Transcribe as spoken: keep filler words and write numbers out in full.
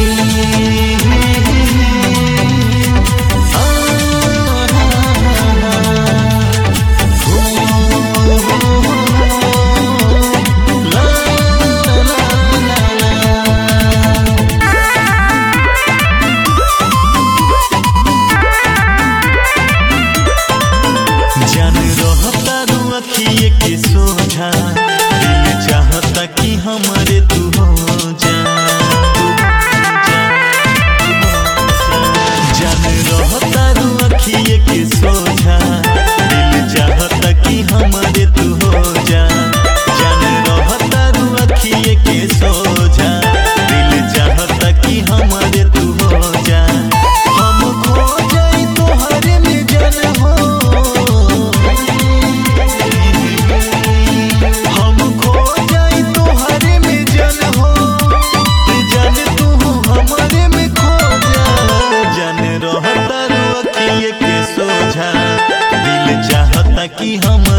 के सोझा दिल चाहता कि हमारे तू हो जा जान रहता रू अखिए के सोझा दिल चाहता कि हमारे तू हो जा जान रहता रू अखिए के सोझा दिल चाहता कि हमारे तू हो जा हम खो जाई तोहरे में जान हो कि हम